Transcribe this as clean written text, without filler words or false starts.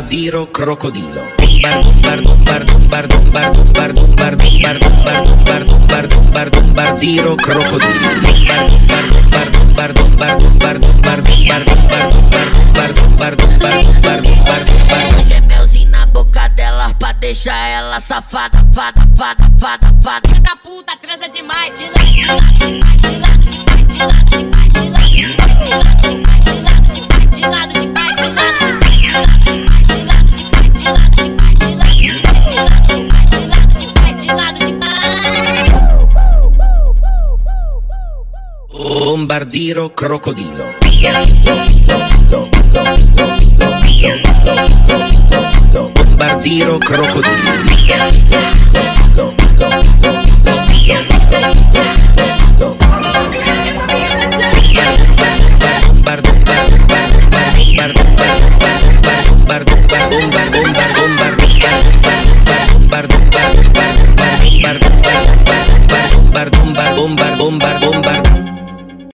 Bombardiro crocodilo. Bombardiro crocodilo. Hoje é melzinho na boca dela pra deixar ela safada, fada. Filha da puta transa demais. De lado, de lado, de lado, de lado, de lado, de lado, de lado, de lado, de Bombardiro crocodilo. Bombardiro crocodilo. Bombardiro